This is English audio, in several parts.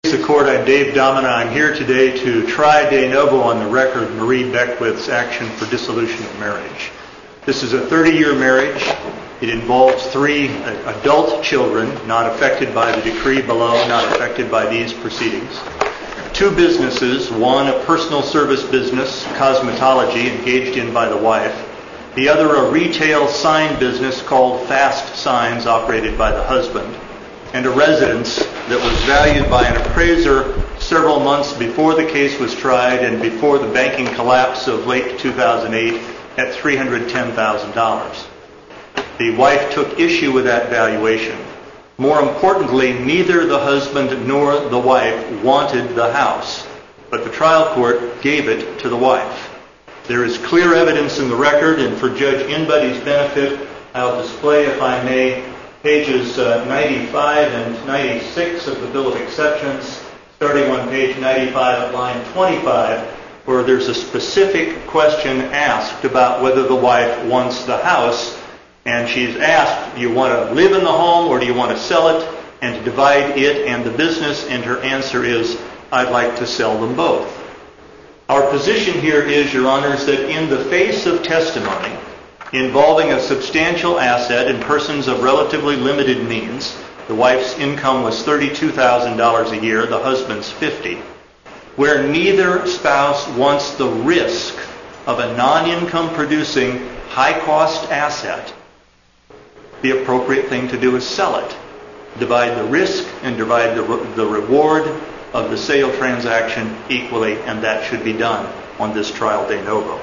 The court, I'm Dave Domina. I'm here today to try de novo on the record Marie Beckwith's action for dissolution of marriage. This is a 30-year marriage. It involves 3 adult children not affected by the decree below, not affected by these proceedings. 2 businesses, one a personal service business, cosmetology, engaged in by the wife. The other a retail sign business called Fast Signs, operated by the husband. And a residence that was valued by an appraiser several months before the case was tried and before the banking collapse of late 2008 at $310,000. The wife took issue with that valuation. More importantly, neither the husband nor the wife wanted the house, but the trial court gave it to the wife. There is clear evidence in the record, and for Judge Inbody's benefit, I'll display, if I may, pages 95 and 96 of the Bill of Exceptions, starting on page 95 at line 25, where there's a specific question asked about whether the wife wants the house. And she's asked, do you want to live in the home or do you want to sell it and to divide it and the business? And her answer is, I'd like to sell them both. Our position here is, Your Honors, that in the face of testimony involving a substantial asset in persons of relatively limited means, the wife's income was $32,000 a year, the husband's $50,000, where neither spouse wants the risk of a non-income producing high-cost asset, the appropriate thing to do is sell it. Divide the risk and divide the reward of the sale transaction equally, and that should be done on this trial de novo.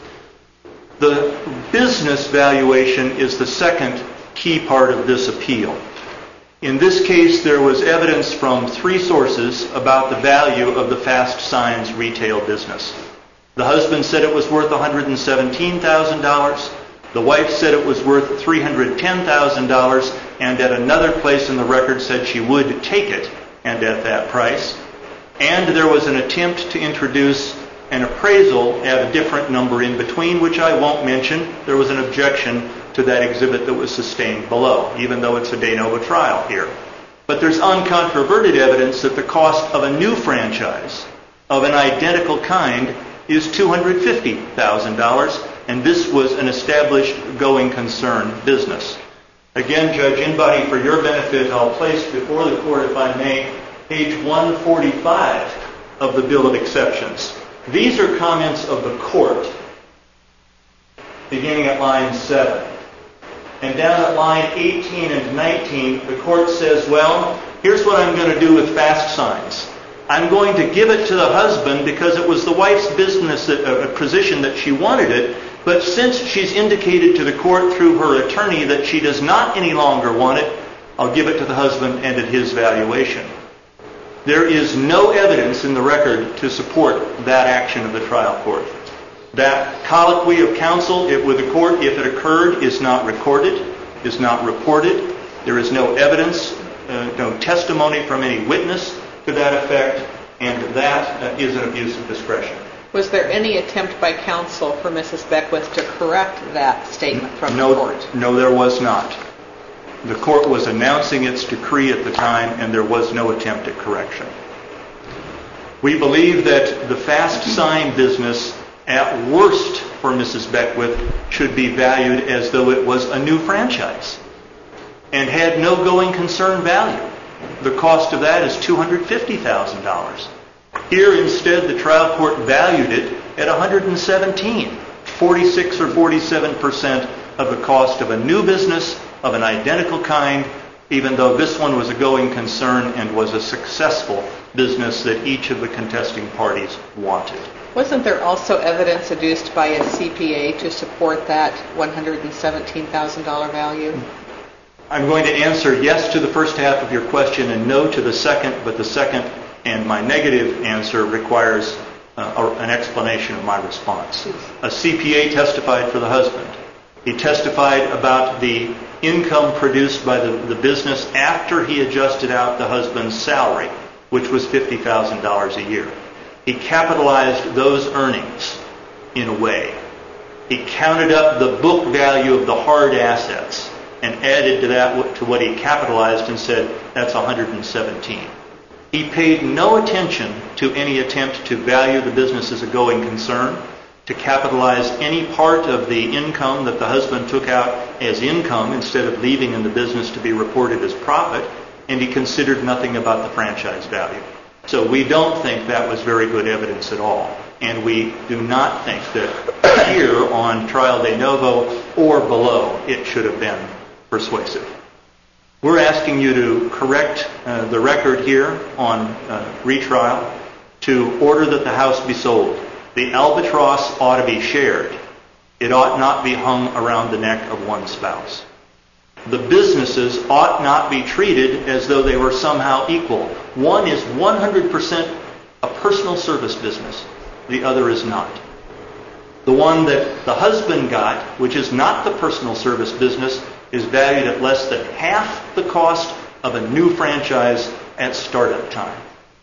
The business valuation is the second key part of this appeal. In this case, there was evidence from 3 sources about the value of the Fast Signs retail business. The husband said it was worth $117,000. The wife said it was worth $310,000, and at another place in the record said she would take it, and at that price. And there was an attempt to introduce an appraisal at a different number in between, which I won't mention. There was an objection to that exhibit that was sustained below, even though it's a de novo trial here. But there's uncontroverted evidence that the cost of a new franchise of an identical kind is $250,000, and this was an established going concern business. Again, Judge Inbody, for your benefit, I'll place before the court, if I may, page 145 of the Bill of Exceptions. These are comments of the court, beginning at line 7. And down at line 18 and 19, the court says, well, here's what I'm going to do with Fast Signs. I'm going to give it to the husband because it was the wife's business, a position that she wanted it, but since she's indicated to the court through her attorney that she does not any longer want it, I'll give it to the husband and at his valuation. There is no evidence in the record to support that action of the trial court. That colloquy of counsel with the court, if it occurred, is not recorded, is not reported. There is no evidence, no testimony from any witness to that effect, and that is an abuse of discretion. Was there any attempt by counsel for Mrs. Beckwith to correct that statement from the court? No, there was not. The court was announcing its decree at the time, and there was no attempt at correction. We believe that the Fast Sign business, at worst for Mrs. Beckwith, should be valued as though it was a new franchise and had no going concern value. The cost of that is $250,000. Here, instead, the trial court valued it at $117,000, 46 or 47% of the cost of a new business of an identical kind, even though this one was a going concern and was a successful business that each of the contesting parties wanted. Wasn't there also evidence adduced by a CPA to support that $117,000 value? I'm going to answer yes to the first half of your question and no to the second, but the second and my negative answer requires an explanation of my response. A CPA testified for the husband. He testified about the income produced by the business after he adjusted out the husband's salary, which was $50,000 a year. He capitalized those earnings in a way. He counted up the book value of the hard assets and added to that to what he capitalized and said, that's $117,000. He paid no attention to any attempt to value the business as a going concern, to capitalize any part of the income that the husband took out as income instead of leaving in the business to be reported as profit, and he considered nothing about the franchise value. So we don't think that was very good evidence at all. And we do not think that here on trial de novo or below it should have been persuasive. We're asking you to correct the record here on retrial to order that the house be sold. The albatross ought to be shared. It ought not be hung around the neck of one spouse. The businesses ought not be treated as though they were somehow equal. One is 100% a personal service business. The other is not. The one that the husband got, which is not the personal service business, is valued at less than half the cost of a new franchise at startup time.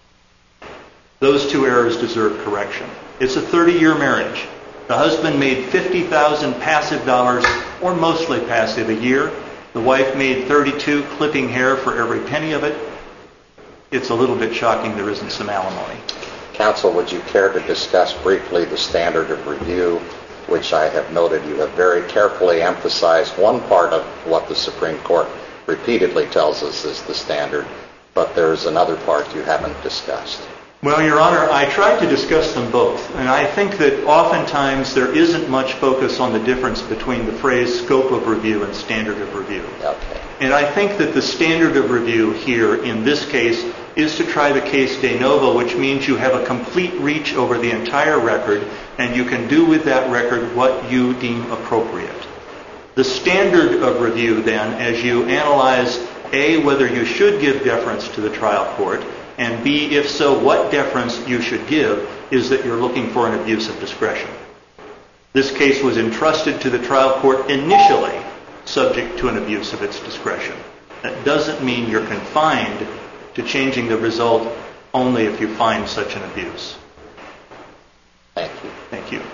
Those two errors deserve correction. It's a 30-year marriage. The husband made $50,000 passive dollars, or mostly passive, a year. The wife made $32,000 clipping hair for every penny of it. It's a little bit shocking there isn't some alimony. Counsel, would you care to discuss briefly the standard of review, which I have noted you have very carefully emphasized one part of what the Supreme Court repeatedly tells us is the standard, but there's another part you haven't discussed. Well, Your Honor, I tried to discuss them both, and I think that oftentimes there isn't much focus on the difference between the phrase scope of review and standard of review. Okay. And I think that the standard of review here in this case is to try the case de novo, which means you have a complete reach over the entire record, and you can do with that record what you deem appropriate. The standard of review, then, as you analyze, A, whether you should give deference to the trial court, and B, if so, what deference you should give, is that you're looking for an abuse of discretion. This case was entrusted to the trial court initially subject to an abuse of its discretion. That doesn't mean you're confined to changing the result only if you find such an abuse. Thank you. Thank you.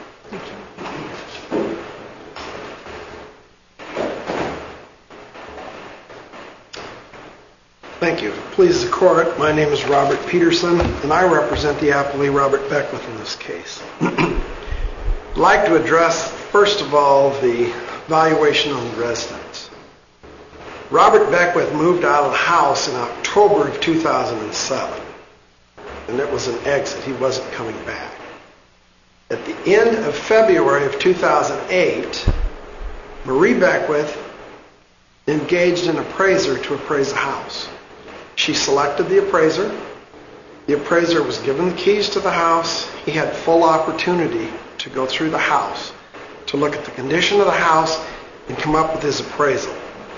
Thank you. Please, the court, my name is Robert Peterson, and I represent the appellee Robert Beckwith in this case. I'd like to address, first of all, the valuation on the residence. Robert Beckwith moved out of the house in October of 2007, and it was an exit. He wasn't coming back. At the end of February of 2008, Marie Beckwith engaged an appraiser to appraise the house. She selected the appraiser. The appraiser was given the keys to the house. He had full opportunity to go through the house, to look at the condition of the house, and come up with his appraisal.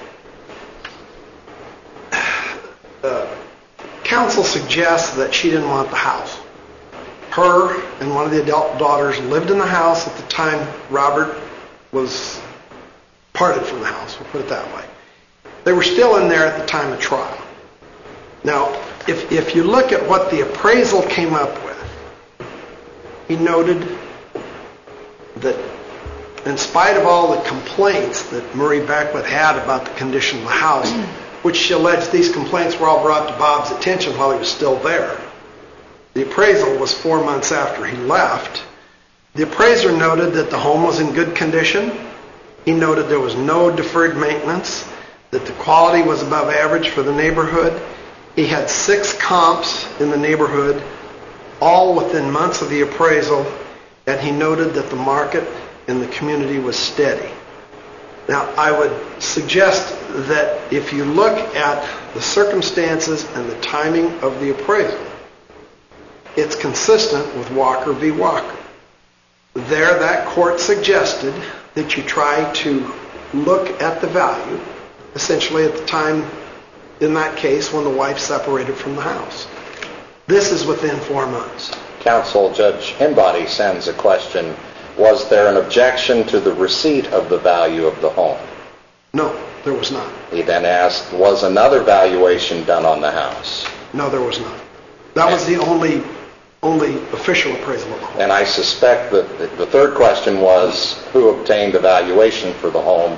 Counsel suggests that she didn't want the house. Her and one of the adult daughters lived in the house at the time Robert was parted from the house, we'll put it that way. They were still in there at the time of trial. Now, if you look at what the appraisal came up with, he noted that in spite of all the complaints that Marie Beckwith had about the condition of the house, which she alleged these complaints were all brought to Bob's attention while he was still there, the appraisal was 4 months after he left. The appraiser noted that the home was in good condition. He noted there was no deferred maintenance, that the quality was above average for the neighborhood. He had 6 comps in the neighborhood, all within months of the appraisal, and he noted that the market in the community was steady. Now, I would suggest that if you look at the circumstances and the timing of the appraisal, it's consistent with Walker v. Walker. There, that court suggested that you try to look at the value, essentially at the time, in that case, when the wife separated from the house. This is within 4 months. Counsel, Judge Embody sends a question. Was there an objection to the receipt of the value of the home? No, there was not. He then asked, was another valuation done on the house? No, there was not. That was the only official appraisal of the home. And I suspect that the third question was, who obtained the valuation for the home?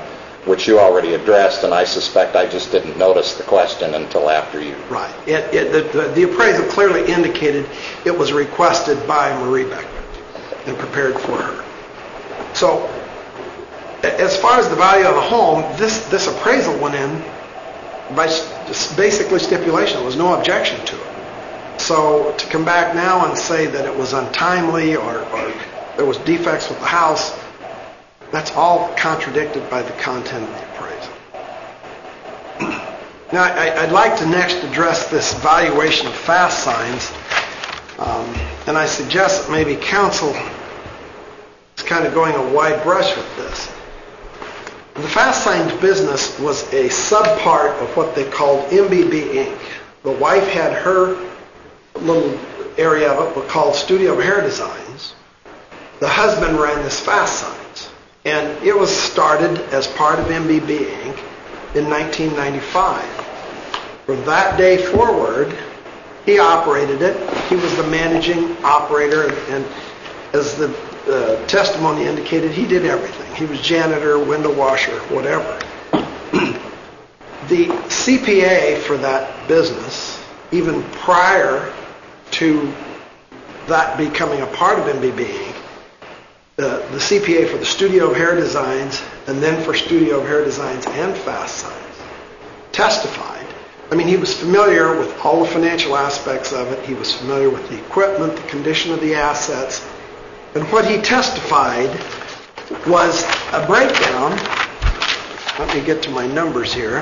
which you already addressed, and I suspect I just didn't notice the question until after you. Right. The appraisal clearly indicated it was requested by Marie Beckwith and prepared for her. So, as far as the value of the home, this appraisal went in by basically stipulation. There was no objection to it. So to come back now and say that it was untimely or there was defects with the house, that's all contradicted by the content of the appraisal. Now, I'd like to next address this valuation of fast signs, and I suggest that maybe counsel is kind of going a wide brush with this. The fast signs business was a subpart of what they called MBB Inc. The wife had her little area of it called Studio of Hair Designs. The husband ran this fast signs, and it was started as part of MBB Inc. in 1995. From that day forward, he operated it. He was the managing operator, and as the testimony indicated, he did everything. He was janitor, window washer, whatever. The CPA for that business, even prior to that becoming a part of MBB Inc., the CPA for the Studio of Hair Designs and then for Studio of Hair Designs and Fast Signs testified. I mean, he was familiar with all the financial aspects of it. He was familiar with the equipment, the condition of the assets. And what he testified was a breakdown, let me get to my numbers here,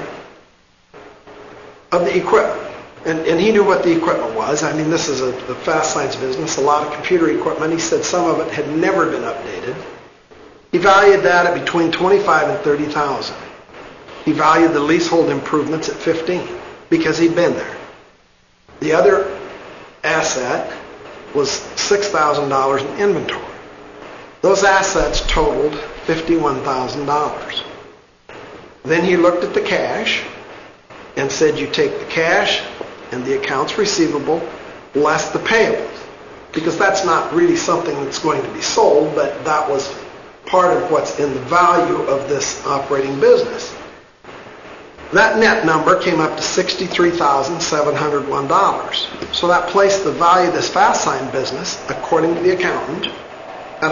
of the equipment. And he knew what the equipment was. I mean, this is the fast signs business, a lot of computer equipment. He said some of it had never been updated. He valued that at between $25,000 and $30,000. He valued the leasehold improvements at $15,000 because he'd been there. The other asset was $6,000 in inventory. Those assets totaled $51,000. Then he looked at the cash and said, you take the cash and the accounts receivable less the payables, because that's not really something that's going to be sold, but that was part of what's in the value of this operating business. That net number came up to $63,701. So that placed the value of this fast sign business, according to the accountant, at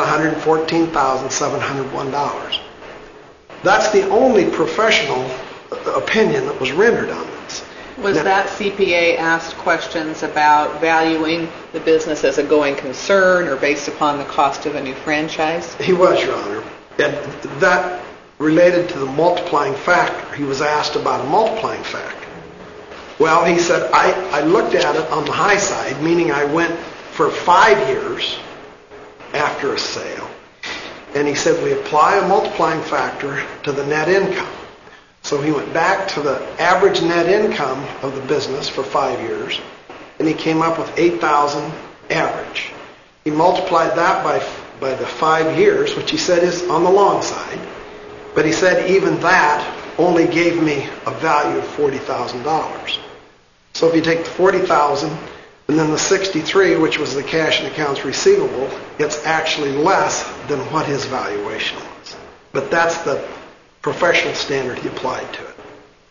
$114,701. That's the only professional opinion that was rendered on this. Was that CPA asked questions about valuing the business as a going concern or based upon the cost of a new franchise? He was, Your Honor. And that related to the multiplying factor. He was asked about a multiplying factor. Well, he said, I looked at it on the high side, meaning I went for 5 years after a sale. And he said, we apply a multiplying factor to the net income. So he went back to the average net income of the business for 5 years, and he came up with $8,000 average. He multiplied that by the 5 years, which he said is on the long side. But he said even that only gave me a value of $40,000. So if you take the $40,000 and then the $63,000, which was the cash and accounts receivable, it's actually less than what his valuation was. But that's the professional standard he applied to it.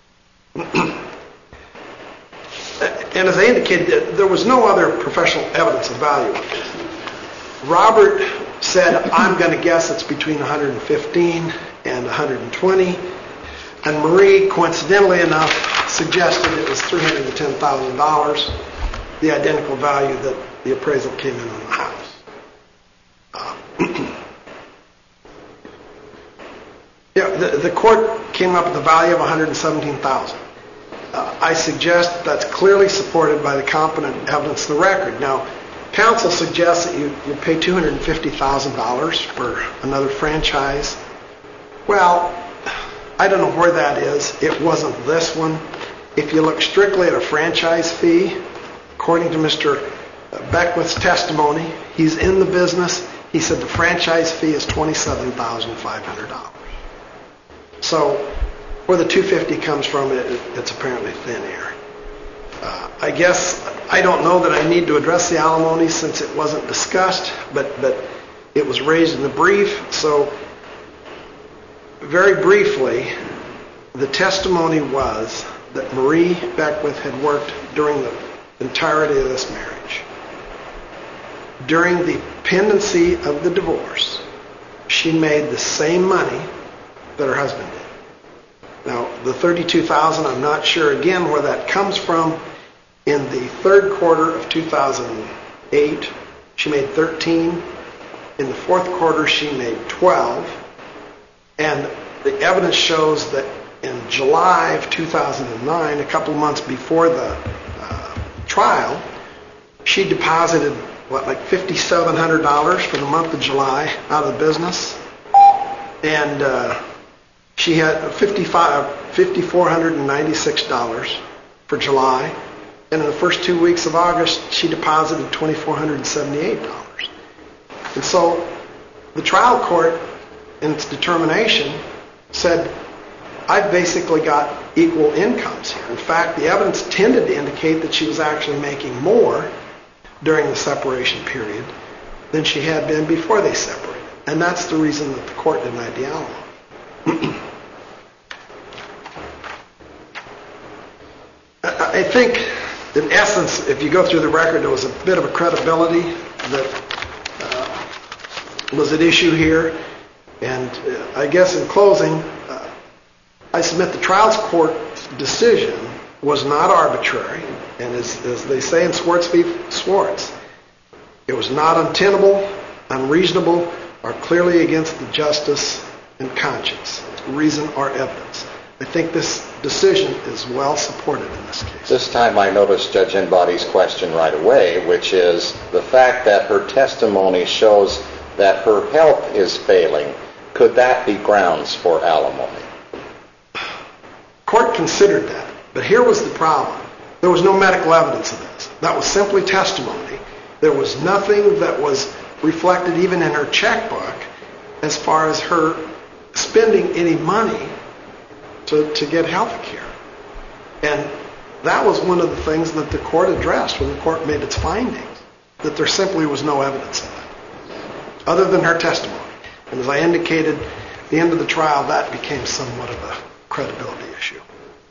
And as I indicated, there was no other professional evidence of value. Robert said, I'm going to guess it's between $115,000 and $120,000. And Marie, coincidentally enough, suggested it was $310,000, the identical value that the appraisal came in on the house. The court came up with a value of $117,000. I suggest that's clearly supported by the competent evidence in the record. Now, counsel suggests that you pay $250,000 for another franchise. Well, I don't know where that is. It wasn't this one. If you look strictly at a franchise fee, according to Mr. Beckwith's testimony, he's in the business. He said the franchise fee is $27,500. So where the $250,000 comes from, it's apparently thin air. I guess I don't know that I need to address the alimony since it wasn't discussed, but it was raised in the brief. So very briefly, the testimony was that Marie Beckwith had worked during the entirety of this marriage. During the pendency of the divorce, she made the same money that her husband did. Now, the $32,000, I'm not sure again where that comes from. In the third quarter of 2008, she made $13,000. In the fourth quarter, she made $12,000. And the evidence shows that in July of 2009, a couple of months before the trial, she deposited, like $5,700 for the month of July out of the business. And she had $5,496 for July. And in the first 2 weeks of August, she deposited $2,478. And so the trial court, in its determination, said, I've basically got equal incomes here. In fact, the evidence tended to indicate that she was actually making more during the separation period than she had been before they separated. And that's the reason that the court denied the alimony. I think, in essence, if you go through the record, there was a bit of a credibility that was at issue here. And I guess in closing, I submit the trial court's decision was not arbitrary. And as they say in Swartz v. Swartz, it was not untenable, unreasonable, or clearly against the justice and conscience, reason or evidence. I think this decision is well supported in this case. This time I noticed Judge Embody's question right away, which is the fact that her testimony shows that her health is failing. Could that be grounds for alimony? Court considered that, but here was the problem. There was no medical evidence of this. That was simply testimony. There was nothing that was reflected even in her checkbook as far as her spending any money to get health care. And that was one of the things that the court addressed when the court made its findings, that there simply was no evidence of it, other than her testimony. And as I indicated, at the end of the trial, that became somewhat of a credibility issue.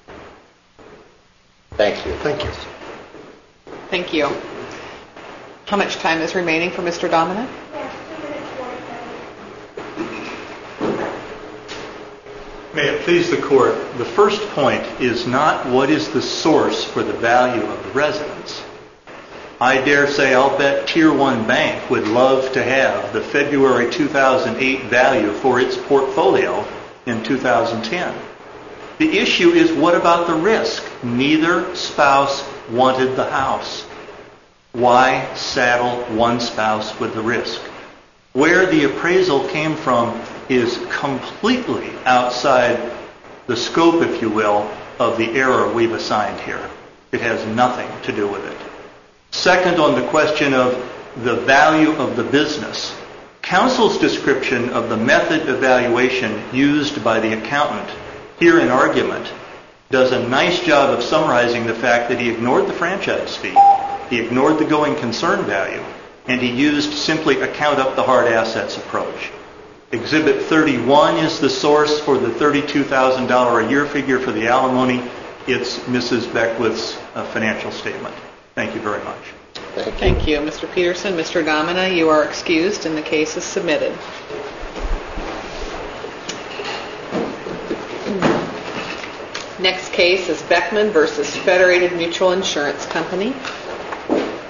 Thank you. Thank you. Thank you. How much time is remaining for Mr. Domina? May it please the court, the first point is not what is the source for the value of the residence. I dare say I'll bet Tier 1 Bank would love to have the February 2008 value for its portfolio in 2010. The issue is, what about the risk? Neither spouse wanted the house. Why saddle one spouse with the risk? Where the appraisal came from is completely outside the scope, if you will, of the error we've assigned here. It has nothing to do with it. Second, on the question of the value of the business, counsel's description of the method evaluation used by the accountant here in argument does a nice job of summarizing the fact that he ignored the franchise fee, he ignored the going concern value, and he used simply a count up the hard assets approach. Exhibit 31 is the source for the $32,000 a year figure for the alimony. It's Mrs. Beckwith's financial statement. Thank you very much. Thank you. Mr. Peterson, Mr. Domina, you are excused and the case is submitted. Next case is Beckman versus Federated Mutual Insurance Company.